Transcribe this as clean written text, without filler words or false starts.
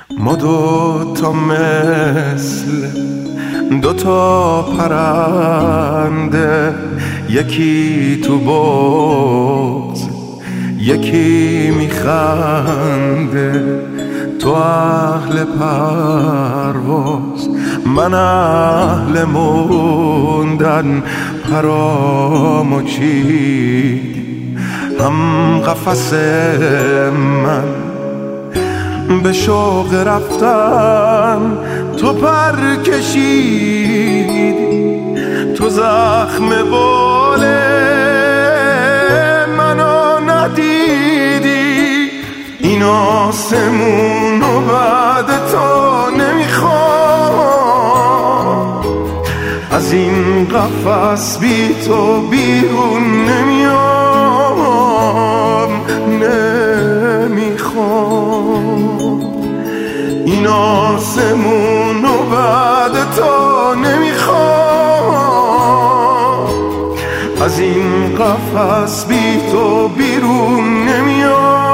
ما دوتا مثل دوتا پرنده، یکی تو بغض یکی میخنده. تو اهل پرواز من اهل موندن، پرامو چیدی هم قفس من به شوق رفتن. تو پر کشیدی، تو زخم بال منو ندیدی. این آسمون و بعد تو نمیخوام، از این قفس بی تو بیرون نمیام. نمیخوام این آسمون و بعد تو نمیخوام، از این قفس بی تو بیرون نمیام.